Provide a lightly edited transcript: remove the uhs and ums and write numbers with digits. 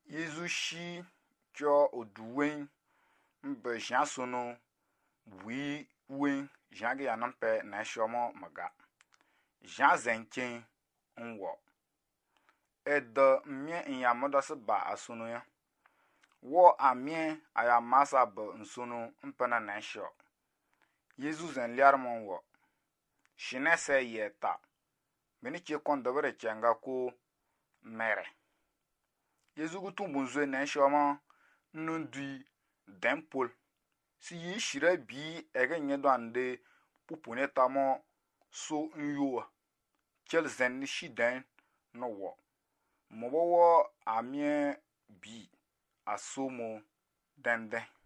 Yezu shi cho oduwen mbe jansono wi wen jange yanampe na shomo maga. Jan zenchen nwo. Ede mien inyamoda se ba asono ya. Wo amien aya masa be nsono mpena na sho. Yezu zen liarmon wo. Shinese yeta. Meni che kondobere chenga ko mere. Yezu gutu bunzwe na shoma nundui dempol. Si yi shire bi ege nyedo ande pupune tamo so nyoa. Chel zen ni shiden no wo. Mobo wo amien bi asomo dende.